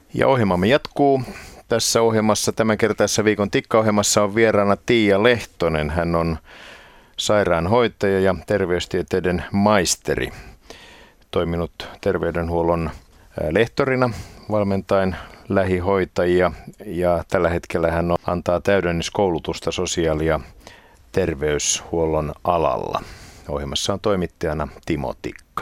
Ja ohjelmamme jatkuu. Tässä ohjelmassa, tämänkertaisessa viikon tikkaohjelmassa on vieraana Tiia Lehtonen. Hän on sairaanhoitaja ja terveystieteiden maisteri. Toiminut terveydenhuollon lehtorina valmentaen lähihoitajia ja tällä hetkellä hän antaa täydennyskoulutusta sosiaali- ja terveyshuollon alalla. Ohjelmassa on toimittajana Timo Tikka.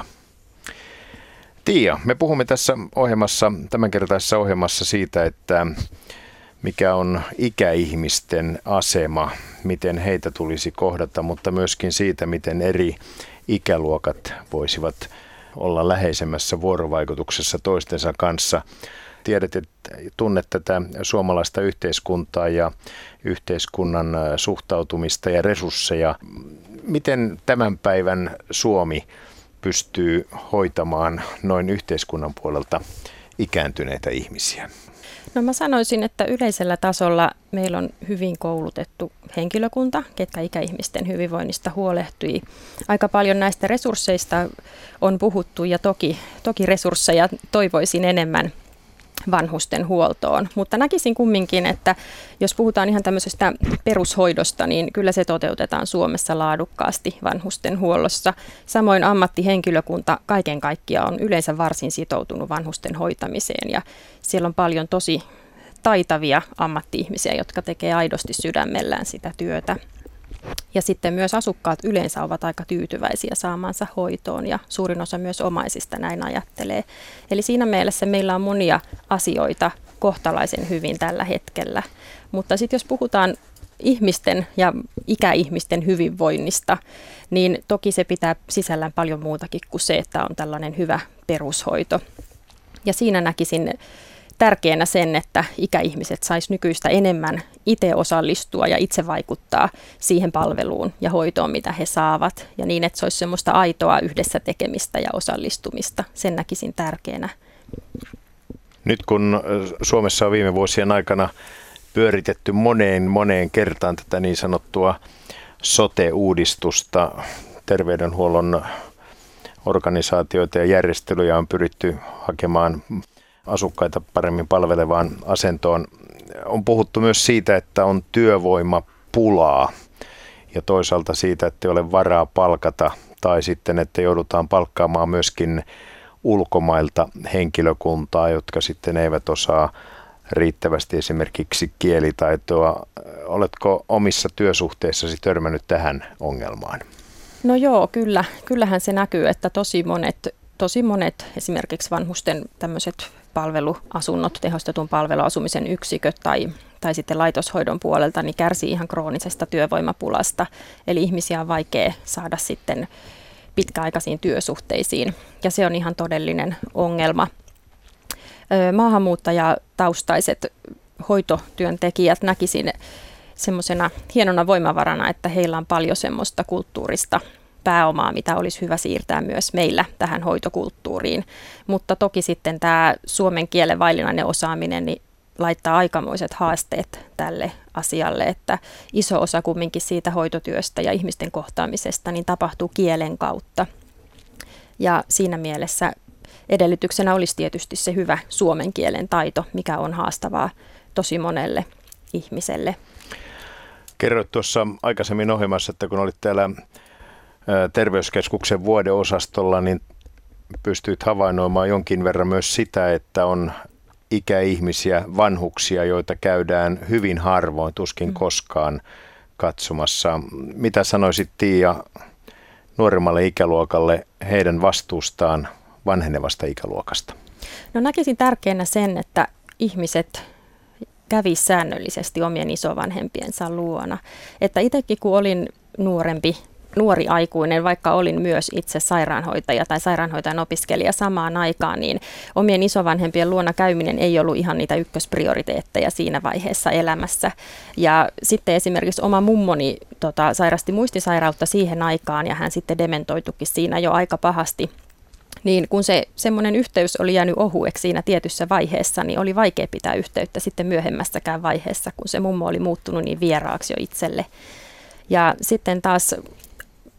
Tiia, me puhumme tässä tämänkertaisessa ohjelmassa siitä, että mikä on ikäihmisten asema, miten heitä tulisi kohdata, mutta myöskin siitä, miten eri ikäluokat voisivat olla läheisemmässä vuorovaikutuksessa toistensa kanssa. Tiedät, että tunnet tätä suomalaista yhteiskuntaa ja yhteiskunnan suhtautumista ja resursseja. Miten tämän päivän Suomi pystyy hoitamaan noin yhteiskunnan puolelta ikääntyneitä ihmisiä? No mä sanoisin, että yleisellä tasolla meillä on hyvin koulutettu henkilökunta, ketkä ikäihmisten hyvinvoinnista huolehtii. Aika paljon näistä resursseista on puhuttu ja toki resursseja toivoisin enemmän vanhusten huoltoon, mutta näkisin kumminkin, että jos puhutaan ihan tämmöisestä perushoidosta, niin kyllä se toteutetaan Suomessa laadukkaasti vanhusten huollossa. Samoin ammattihenkilökunta kaiken kaikkiaan on yleensä varsin sitoutunut vanhusten hoitamiseen ja siellä on paljon tosi taitavia ammatti-ihmisiä, jotka tekee aidosti sydämellään sitä työtä. Ja sitten myös asukkaat yleensä ovat aika tyytyväisiä saamansa hoitoon ja suurin osa myös omaisista näin ajattelee. Eli siinä mielessä meillä on monia asioita kohtalaisen hyvin tällä hetkellä. Mutta sitten jos puhutaan ihmisten ja ikäihmisten hyvinvoinnista, niin toki se pitää sisällään paljon muutakin kuin se, että on tällainen hyvä perushoito. Ja siinä näkisin tärkeänä sen, että ikäihmiset sais nykyistä enemmän itse osallistua ja itse vaikuttaa siihen palveluun ja hoitoon, mitä he saavat. Ja niin, että se olisi semmoista aitoa yhdessä tekemistä ja osallistumista. Sen näkisin tärkeänä. Nyt kun Suomessa on viime vuosien aikana pyöritetty moneen kertaan tätä niin sanottua sote-uudistusta, terveydenhuollon organisaatioita ja järjestelyjä on pyritty hakemaan asukkaita paremmin palvelevaan asentoon. On puhuttu myös siitä, että on työvoimapulaa ja toisaalta siitä, että ei ole varaa palkata tai sitten, että joudutaan palkkaamaan myöskin ulkomailta henkilökuntaa, jotka sitten eivät osaa riittävästi esimerkiksi kielitaitoa. Oletko omissa työsuhteissasi törmännyt tähän ongelmaan? No joo, kyllähän se näkyy, että tosi monet esimerkiksi vanhusten tämmöiset palveluasunnot, tehostetun palveluasumisen yksiköt tai sitten laitoshoidon puolelta, niin kärsii ihan kroonisesta työvoimapulasta. Eli ihmisiä on vaikea saada sitten pitkäaikaisiin työsuhteisiin ja se on ihan todellinen ongelma. Maahanmuuttajataustaiset hoitotyöntekijät näkisin semmoisena hienona voimavarana, että heillä on paljon semmoista kulttuurista pääomaa, mitä olisi hyvä siirtää myös meillä tähän hoitokulttuuriin. Mutta toki sitten tämä suomen kielen vaillinainen osaaminen niin laittaa aikamoiset haasteet tälle asialle, että iso osa kumminkin siitä hoitotyöstä ja ihmisten kohtaamisesta niin tapahtuu kielen kautta. Ja siinä mielessä edellytyksenä olisi tietysti se hyvä suomen kielen taito, mikä on haastavaa tosi monelle ihmiselle. Kerroit tuossa aikaisemmin ohjelmassa, että kun olit täällä terveyskeskuksen vuodeosastolla, niin pystyit havainnoimaan jonkin verran myös sitä, että on ikäihmisiä, vanhuksia, joita käydään hyvin harvoin, tuskin koskaan katsomassa. Mitä sanoisit, Tiia, nuoremmalle ikäluokalle heidän vastuustaan vanhenevasta ikäluokasta? No näkisin tärkeänä sen, että ihmiset kävisi säännöllisesti omien isovanhempiensa luona. Että itsekin kun olin nuori aikuinen, vaikka olin myös itse sairaanhoitaja tai sairaanhoitajan opiskelija samaan aikaan, niin omien isovanhempien luona käyminen ei ollut ihan niitä ykkösprioriteetteja siinä vaiheessa elämässä. Ja sitten esimerkiksi oma mummoni sairasti muistisairautta siihen aikaan ja hän sitten dementoitukin siinä jo aika pahasti. Niin kun se semmoinen yhteys oli jäänyt ohueksi siinä tietyssä vaiheessa, niin oli vaikea pitää yhteyttä sitten myöhemmässäkään vaiheessa, kun se mummo oli muuttunut niin vieraaksi jo itselle. Ja sitten taas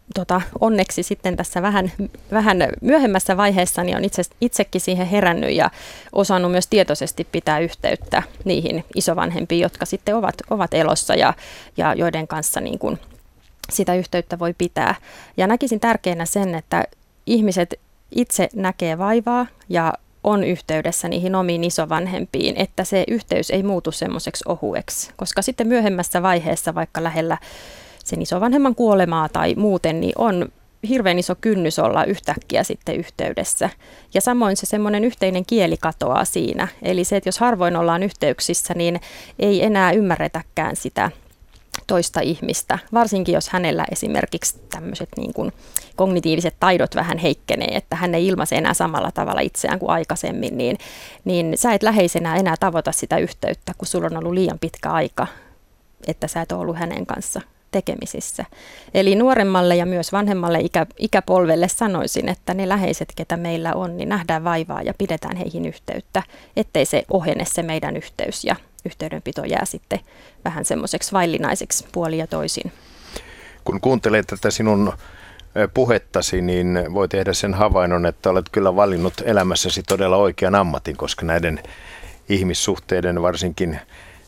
onneksi sitten tässä vähän myöhemmässä vaiheessa niin on itsekin siihen herännyt ja osannut myös tietoisesti pitää yhteyttä niihin isovanhempiin, jotka sitten ovat elossa ja joiden kanssa niin kuin sitä yhteyttä voi pitää. Ja näkisin tärkeänä sen, että ihmiset itse näkee vaivaa ja on yhteydessä niihin omiin isovanhempiin, että se yhteys ei muutu semmoiseksi ohueksi, koska sitten myöhemmässä vaiheessa vaikka lähellä sen isovanhemman kuolemaa tai muuten, niin on hirveän iso kynnys olla yhtäkkiä sitten yhteydessä. Ja samoin se semmoinen yhteinen kieli katoaa siinä. Eli se, että jos harvoin ollaan yhteyksissä, niin ei enää ymmärretäkään sitä toista ihmistä. Varsinkin jos hänellä esimerkiksi tämmöiset niin kuin kognitiiviset taidot vähän heikkenee, että hän ei ilmaise enää samalla tavalla itseään kuin aikaisemmin, niin sä et läheisenä enää tavoita sitä yhteyttä, kun sulla on ollut liian pitkä aika, että sä et ole ollut hänen kanssa tekemisissä. Eli nuoremmalle ja myös vanhemmalle ikäpolvelle sanoisin, että ne läheiset, ketä meillä on, niin nähdään vaivaa ja pidetään heihin yhteyttä, ettei se ohene se meidän yhteys ja yhteydenpito jää sitten vähän semmoiseksi vaillinaiseksi puolin ja toisin. Kun kuuntelee tätä sinun puhettasi, niin voi tehdä sen havainnon, että olet kyllä valinnut elämässäsi todella oikean ammatin, koska näiden ihmissuhteiden, varsinkin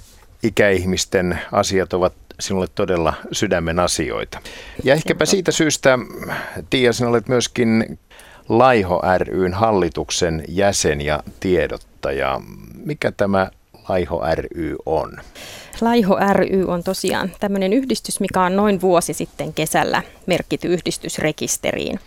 ikäihmisten asiat ovat sinulle todella sydämen asioita. Ja ehkäpä siitä syystä, Tiia, sinä olet myöskin Laiho ry:n hallituksen jäsen ja tiedottaja. Mikä tämä Laiho ry on? Laiho ry on tosiaan tämmöinen yhdistys, mikä on noin vuosi sitten kesällä merkitty yhdistysrekisteriin.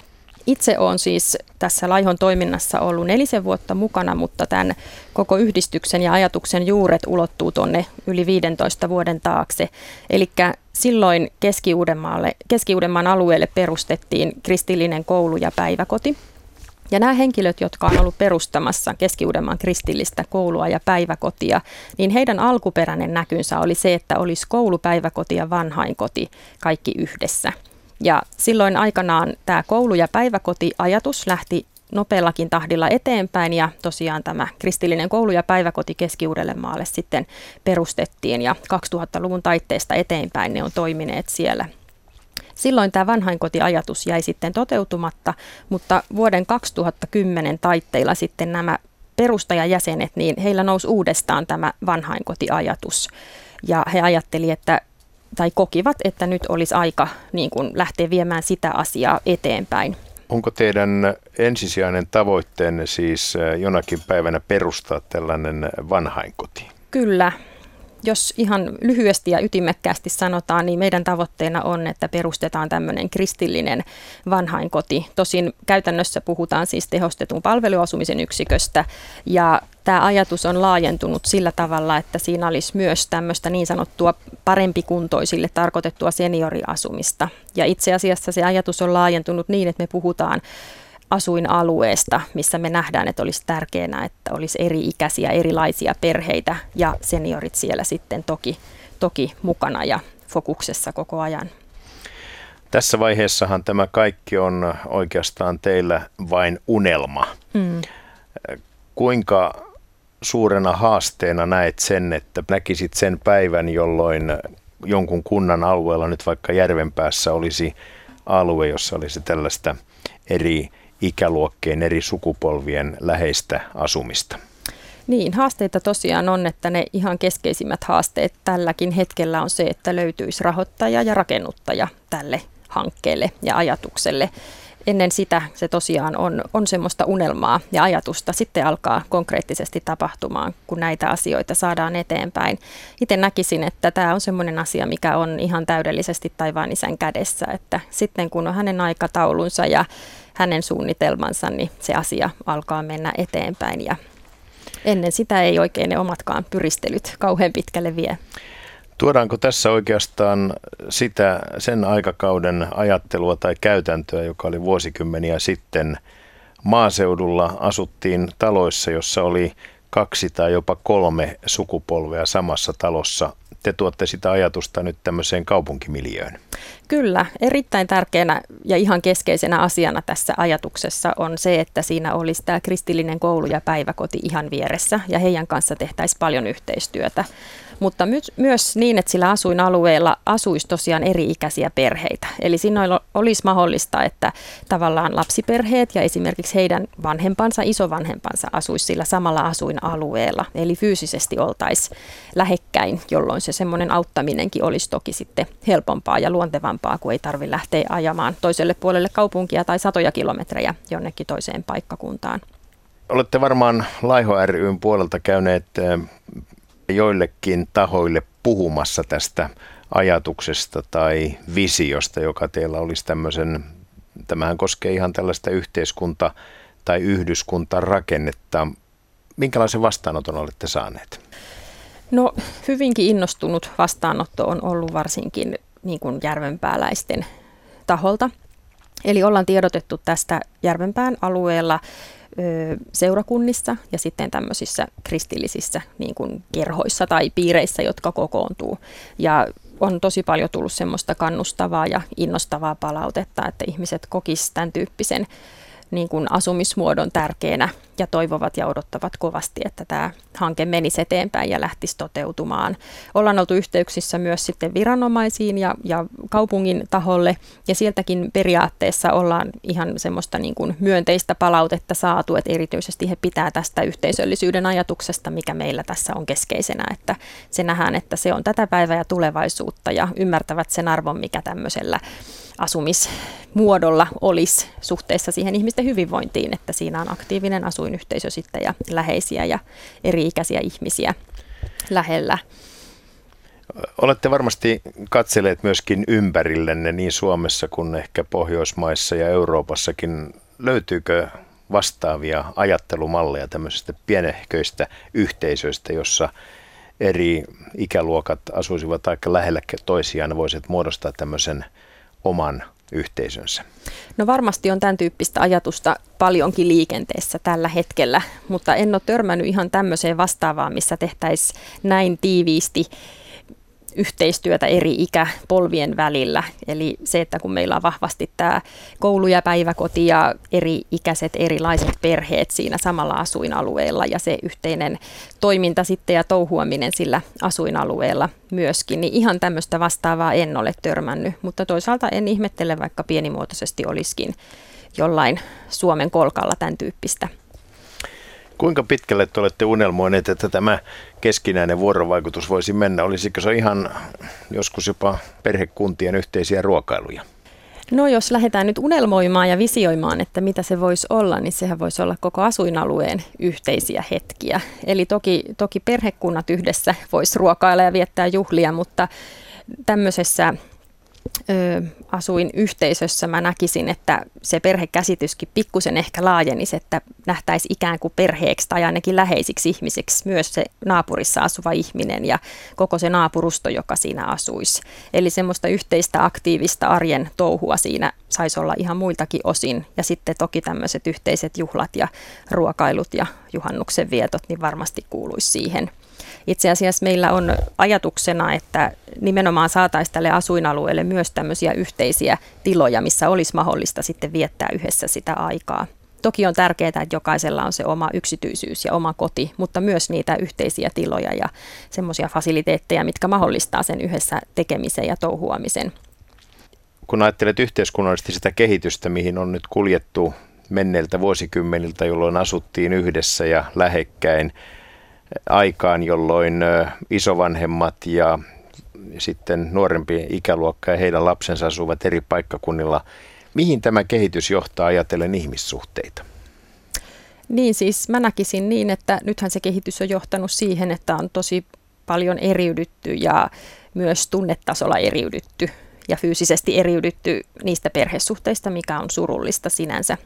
Itse olen siis tässä Laihon toiminnassa ollut 4 vuotta mukana, mutta tämän koko yhdistyksen ja ajatuksen juuret ulottuu tuonne yli 15 vuoden taakse. Eli silloin Keski-Uudenmaan alueelle perustettiin kristillinen koulu ja päiväkoti. Ja nämä henkilöt, jotka on ollut perustamassa Keski-Uudenmaan kristillistä koulua ja päiväkotia, niin heidän alkuperäinen näkynsä oli se, että olisi koulu, päiväkoti ja vanhainkoti kaikki yhdessä. Ja silloin aikanaan tämä koulu- ja päiväkoti-ajatus lähti nopeallakin tahdilla eteenpäin ja tosiaan tämä kristillinen koulu ja päiväkoti Keski-Uudellemaalle sitten perustettiin ja 2000-luvun taitteesta eteenpäin ne on toimineet siellä. Silloin tämä vanhainkotiajatus jäi sitten toteutumatta, mutta vuoden 2010 taitteilla sitten nämä perustajajäsenet, niin heillä nousi uudestaan tämä vanhainkotiajatus ja he ajattelivat, tai kokivat, että nyt olisi aika niin kuin lähteä viemään sitä asiaa eteenpäin. Onko teidän ensisijainen tavoitteenne siis jonakin päivänä perustaa tällainen vanhainkoti? Kyllä. Jos ihan lyhyesti ja ytimekkäästi sanotaan, niin meidän tavoitteena on, että perustetaan tämmöinen kristillinen vanhainkoti. Tosin käytännössä puhutaan siis tehostetun palveluasumisen yksiköstä ja tämä ajatus on laajentunut sillä tavalla, että siinä olisi myös tämmöistä niin sanottua parempikuntoisille tarkoitettua senioriasumista. Ja itse asiassa se ajatus on laajentunut niin, että me puhutaan asuinalueesta, missä me nähdään, että olisi tärkeää, että olisi eri-ikäisiä, erilaisia perheitä ja seniorit siellä sitten toki mukana ja fokuksessa koko ajan. Tässä vaiheessahan tämä kaikki on oikeastaan teillä vain unelma. Kuinka suurena haasteena näet sen, että näkisit sen päivän, jolloin jonkun kunnan alueella, nyt vaikka Järvenpäässä, olisi alue, jossa olisi tällaista eri ikäluokkien, eri sukupolvien läheistä asumista? Niin, haasteita tosiaan on, että ne ihan keskeisimmät haasteet tälläkin hetkellä on se, että löytyisi rahoittaja ja rakennuttaja tälle hankkeelle ja ajatukselle. Ennen sitä se tosiaan on semmoista unelmaa ja ajatusta. Sitten alkaa konkreettisesti tapahtumaan, kun näitä asioita saadaan eteenpäin. Itse näkisin, että tämä on semmoinen asia, mikä on ihan täydellisesti taivaan isän kädessä. Että sitten kun on hänen aikataulunsa ja hänen suunnitelmansa, niin se asia alkaa mennä eteenpäin. Ja ennen sitä ei oikein ne omatkaan pyristelyt kauhean pitkälle vie. Tuodaanko tässä oikeastaan sen aikakauden ajattelua tai käytäntöä, joka oli vuosikymmeniä sitten? Maaseudulla asuttiin taloissa, jossa oli 2 tai jopa 3 sukupolvea samassa talossa. Te tuotte sitä ajatusta nyt tämmöiseen kaupunkimiljöön. Kyllä, erittäin tärkeänä ja ihan keskeisenä asiana tässä ajatuksessa on se, että siinä olisi tämä kristillinen koulu ja päiväkoti ihan vieressä ja heidän kanssa tehtäisiin paljon yhteistyötä. mutta myös niin, että sillä asuinalueella asuisi tosiaan eri-ikäisiä perheitä. Eli siinä olisi mahdollista, että tavallaan lapsiperheet ja esimerkiksi heidän vanhempansa, isovanhempansa asuisi sillä samalla asuinalueella. Eli fyysisesti oltaisiin lähekkäin, jolloin se semmoinen auttaminenkin olisi toki sitten helpompaa ja luontevampaa, kun ei tarvitse lähteä ajamaan toiselle puolelle kaupunkia tai satoja kilometrejä jonnekin toiseen paikkakuntaan. Olette varmaan Laiho ry:n puolelta käyneet joillekin tahoille puhumassa tästä ajatuksesta tai visiosta, joka teillä olisi tämähän koskee ihan tällaista yhteiskunta- tai yhdyskuntarakennetta. Minkälaisen vastaanoton olette saaneet? No hyvinkin innostunut vastaanotto on ollut varsinkin niin kuin järvenpääläisten taholta. Eli ollaan tiedotettu tästä Järvenpään alueella seurakunnissa ja sitten tämmöisissä kristillisissä niin kuin kerhoissa tai piireissä, jotka kokoontuu. Ja on tosi paljon tullut semmoista kannustavaa ja innostavaa palautetta, että ihmiset kokisivat tämän tyyppisen niin kuin asumismuodon tärkeänä ja toivovat ja odottavat kovasti, että tämä hanke menisi eteenpäin ja lähtisi toteutumaan. Ollaan oltu yhteyksissä myös sitten viranomaisiin ja kaupungin taholle ja sieltäkin periaatteessa ollaan ihan semmoista niin kuin myönteistä palautetta saatu, että erityisesti he pitää tästä yhteisöllisyyden ajatuksesta, mikä meillä tässä on keskeisenä, että se nähdään, että se on tätä päivää ja tulevaisuutta ja ymmärtävät sen arvon, mikä tämmöisellä asumismuodolla olisi suhteessa siihen ihmisten hyvinvointiin, että siinä on aktiivinen asuinyhteisö sitten ja läheisiä ja eri-ikäisiä ihmisiä lähellä. Olette varmasti katselleet myöskin ympärillenne niin Suomessa kuin ehkä Pohjoismaissa ja Euroopassakin. Löytyykö vastaavia ajattelumalleja tämmöisistä pienehköistä yhteisöistä, jossa eri ikäluokat asuisivat aika lähellä toisiaan ja voisivat muodostaa tämmöisen oman yhteisönsä? No varmasti on tämän tyyppistä ajatusta paljonkin liikenteessä tällä hetkellä, mutta en ole törmännyt ihan tämmöiseen vastaavaan, missä tehtäisiin näin tiiviisti yhteistyötä eri ikäpolvien välillä. Eli se, että kun meillä on vahvasti tämä koulu ja päiväkoti ja eri-ikäiset erilaiset perheet siinä samalla asuinalueella ja se yhteinen toiminta sitten ja touhuaminen sillä asuinalueella myöskin, niin ihan tämmöistä vastaavaa en ole törmännyt, mutta toisaalta en ihmettele, vaikka pienimuotoisesti olisikin jollain Suomen kolkalla tämän tyyppistä. Kuinka pitkälle te olette unelmoineet, että tämä keskinäinen vuorovaikutus voisi mennä? Olisiko se ihan joskus jopa perhekuntien yhteisiä ruokailuja? No jos lähdetään nyt unelmoimaan ja visioimaan, että mitä se voisi olla, niin sehän voisi olla koko asuinalueen yhteisiä hetkiä. Eli toki perhekunnat yhdessä voisi ruokailla ja viettää juhlia, mutta tämmöisessä asuinyhteisössä mä näkisin, että se perhekäsityskin pikkusen ehkä laajenisi, että nähtäisi ikään kuin perheeksi tai ainakin läheisiksi ihmisiksi myös se naapurissa asuva ihminen ja koko se naapurusto, joka siinä asuisi. Eli semmoista yhteistä aktiivista arjen touhua siinä saisi olla ihan muiltakin osin. Ja sitten toki tämmöiset yhteiset juhlat ja ruokailut ja juhannuksen vietot, niin varmasti kuuluisi siihen. Itse asiassa meillä on ajatuksena, että nimenomaan saataisiin tälle asuinalueelle myös tämmöisiä yhteisiä tiloja, missä olisi mahdollista sitten viettää yhdessä sitä aikaa. Toki on tärkeää, että jokaisella on se oma yksityisyys ja oma koti, mutta myös niitä yhteisiä tiloja ja semmoisia fasiliteetteja, mitkä mahdollistaa sen yhdessä tekemisen ja touhuamisen. Kun ajattelet yhteiskunnallisesti sitä kehitystä, mihin on nyt kuljettu menneiltä vuosikymmeniltä, jolloin asuttiin yhdessä ja lähekkäin, aikaan, jolloin isovanhemmat ja sitten nuorempi ikäluokka ja heidän lapsensa asuvat eri paikkakunnilla. Mihin tämä kehitys johtaa ajatellen ihmissuhteita? Niin siis mä näkisin niin, että nythän se kehitys on johtanut siihen, että on tosi paljon eriydytty ja myös tunnetasolla eriydytty ja fyysisesti eriydytty niistä perhesuhteista, mikä on surullista sinänsä.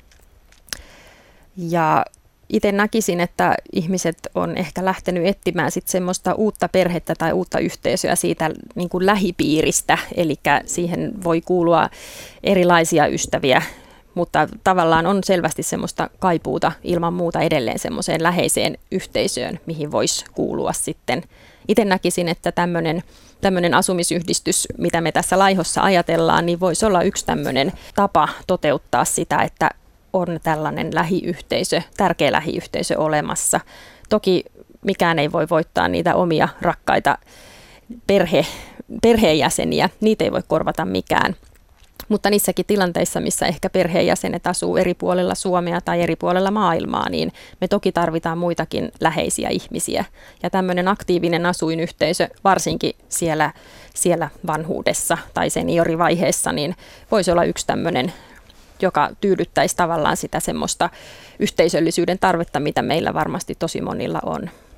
Ja itse näkisin, että ihmiset on ehkä lähtenyt etsimään sitten semmoista uutta perhettä tai uutta yhteisöä siitä niin kuin lähipiiristä, eli siihen voi kuulua erilaisia ystäviä, mutta tavallaan on selvästi semmoista kaipuuta ilman muuta edelleen semmoiseen läheiseen yhteisöön, mihin voisi kuulua sitten. Itse näkisin, että tämmöinen asumisyhdistys, mitä me tässä Laihossa ajatellaan, niin voisi olla yksi tämmöinen tapa toteuttaa sitä, että on tällainen lähiyhteisö, tärkeä lähiyhteisö olemassa. Toki mikään ei voi voittaa niitä omia rakkaita perheenjäseniä, niitä ei voi korvata mikään. Mutta niissäkin tilanteissa, missä ehkä perheenjäsenet asuu eri puolilla Suomea tai eri puolella maailmaa, niin me toki tarvitaan muitakin läheisiä ihmisiä. Ja tämmöinen aktiivinen asuinyhteisö, varsinkin siellä vanhuudessa tai seniorivaiheessa, niin voisi olla yksi tämmöinen, joka tyydyttäisi tavallaan sitä semmoista yhteisöllisyyden tarvetta, mitä meillä varmasti tosi monilla on.